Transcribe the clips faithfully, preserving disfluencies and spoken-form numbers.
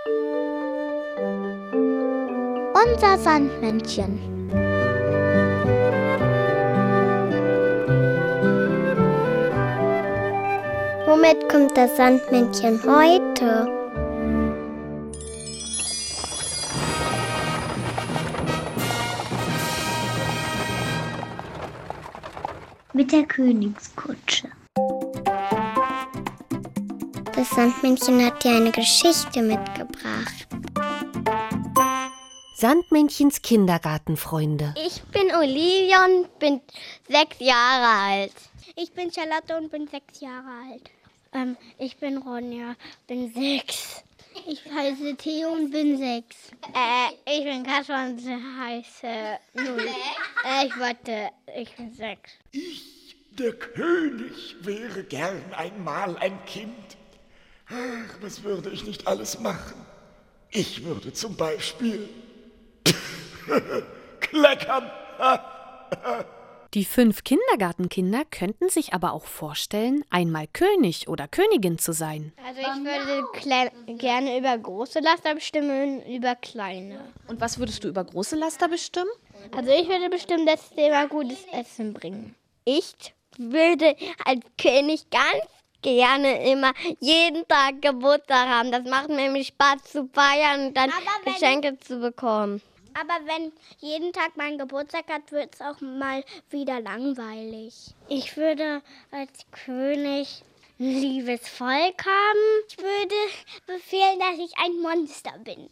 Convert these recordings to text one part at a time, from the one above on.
Unser Sandmännchen. Womit kommt das Sandmännchen heute? Mit der Königskutsche. Das Sandmännchen hat dir eine Geschichte mitgebracht. Sandmännchens Kindergartenfreunde. Ich bin Olivia und bin sechs Jahre alt. Ich bin Charlotte und bin sechs Jahre alt. Ähm, ich bin Ronja, bin sechs. Ich heiße Theo und bin sechs. Äh, ich bin Kaspar und heiße null. Äh, ich warte, ich bin sechs. Ich, der König, wäre gern einmal ein Kind. Ach, was würde ich nicht alles machen? Ich würde zum Beispiel kleckern. Die fünf Kindergartenkinder könnten sich aber auch vorstellen, einmal König oder Königin zu sein. Also ich würde kle- gerne über große Laster bestimmen und über kleine. Und was würdest du über große Laster bestimmen? Also ich würde bestimmt, dass sie immer gutes Essen bringen. Ich würde als König ganz gerne immer jeden Tag Geburtstag haben. Das macht mir nämlich Spaß zu feiern und dann wenn, Geschenke zu bekommen. Aber wenn jeden Tag mein Geburtstag hat, wird es auch mal wieder langweilig. Ich würde als König ein liebes Volk haben. Ich würde befehlen, dass ich ein Monster bin.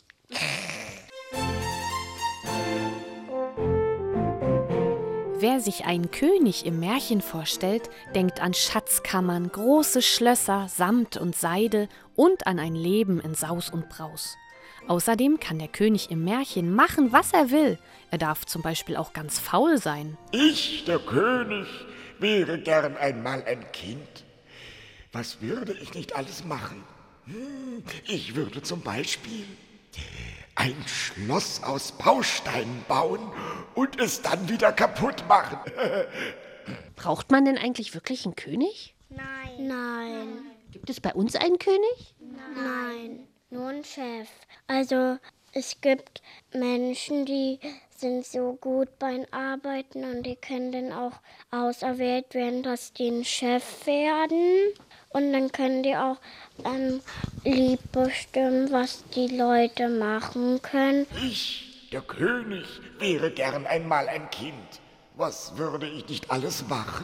Wer sich einen König im Märchen vorstellt, denkt an Schatzkammern, große Schlösser, Samt und Seide und an ein Leben in Saus und Braus. Außerdem kann der König im Märchen machen, was er will. Er darf zum Beispiel auch ganz faul sein. Ich, der König, wäre gern einmal ein Kind. Was würde ich nicht alles machen? Hm, ich würde zum Beispiel ein Schloss aus Bausteinen bauen und es dann wieder kaputt machen. Braucht man denn eigentlich wirklich einen König? Nein. Nein. Gibt es bei uns einen König? Nein. Nur ein Chef. Also es gibt Menschen, die sind so gut beim Arbeiten und die können dann auch auserwählt werden, dass die ein Chef werden. Und dann können die auch ähm, lieb bestimmen, was die Leute machen können. Ich, der König, wäre gern einmal ein Kind. Was würde ich nicht alles machen?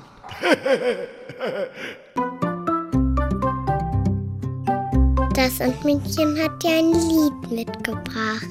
Das Sandmännchen hat dir ein Lied mitgebracht.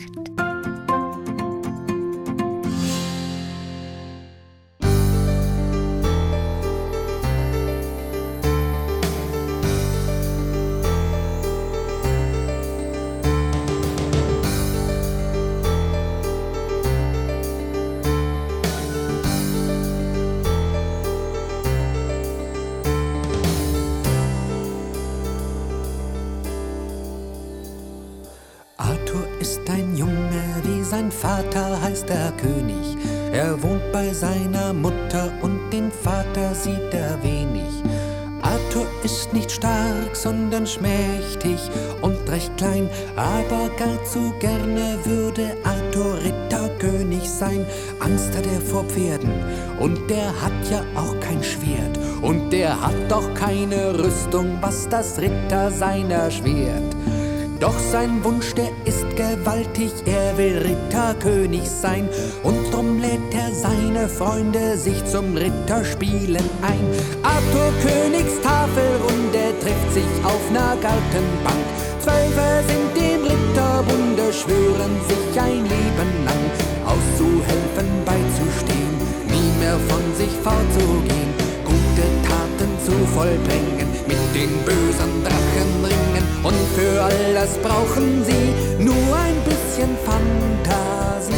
Sein Vater heißt der König, er wohnt bei seiner Mutter und den Vater sieht er wenig. Arthur ist nicht stark, sondern schmächtig und recht klein, aber gar zu gerne würde Arthur Ritterkönig sein. Angst hat er vor Pferden und der hat ja auch kein Schwert und der hat doch keine Rüstung, was das Rittersein erschwert. Doch sein Wunsch, der ist gewaltig, er will Ritterkönig sein und drum lädt er seine Freunde sich zum Ritterspielen ein. Arthur Königstafelrunde trifft sich auf ner Gartenbank. Zwölfe sind dem Ritterbunde, schwören sich ein Leben lang auszuhelfen, beizustehen, nie mehr von sich fortzugehen, gute Taten zu vollbringen, mit den bösen Drachen ringen. Und für all das brauchen sie nur ein bisschen Fantasie.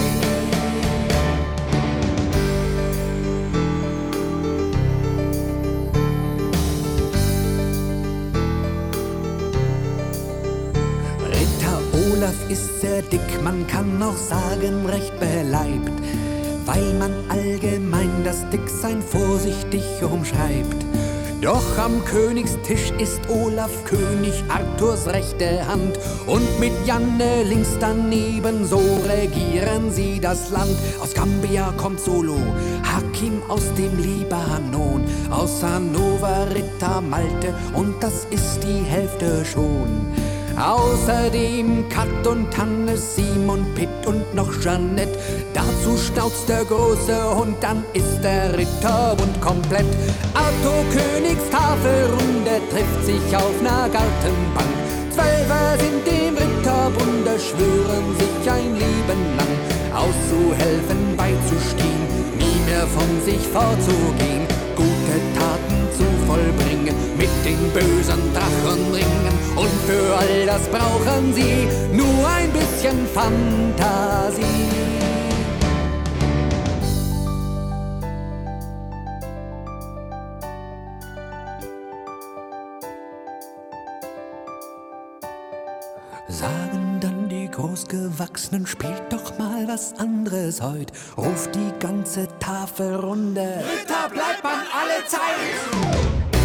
Ritter Olaf ist sehr dick, man kann auch sagen recht beleibt, weil man allgemein das Dicksein vorsichtig umschreibt. Doch am Königstisch ist Olaf König, Arthurs rechte Hand. Und mit Janne links daneben, so regieren sie das Land. Aus Gambia kommt Solo, Hakim aus dem Libanon, aus Hannover Ritter Malte, und das ist die Hälfte schon. Außerdem Kat und Hannes, Simon, Pitt und noch Jeanette. Dazu schnauzt der große Hund, dann ist der Ritterbund komplett. Arthur Königs Tafelrunde trifft sich auf ner Gartenbank. Zwölfer sind dem Ritterbunde, schwören sich ein Leben lang auszuhelfen, beizustehen, nie mehr von sich vorzugehen, gute Taten zu vollbringen, mit den bösen Drachen ringen. Und für all das brauchen sie nur ein bisschen Fantasie. Sagen dann die Großgewachsenen, spielt doch mal was anderes heut. Ruft die ganze Tafelrunde: Ritter bleibt man alle Zeit!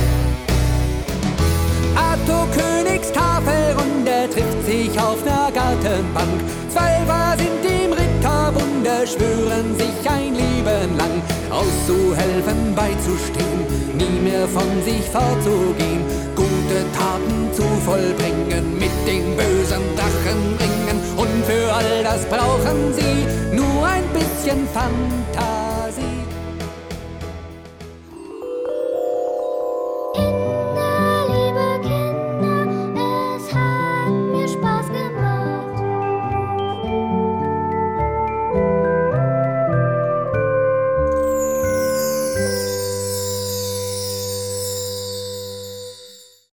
Arthur Königs Tafelrunde trifft sich auf ner Gartenbank. Zwölfer sind im Ritterbunde, schwören sich ein Leben lang auszuhelfen, beizustehen, nie mehr von sich fortzugehen, gute Taten zu vollbringen, mit den bösen Drachen ringen. Und für all das brauchen sie nur ein bisschen Fantasie.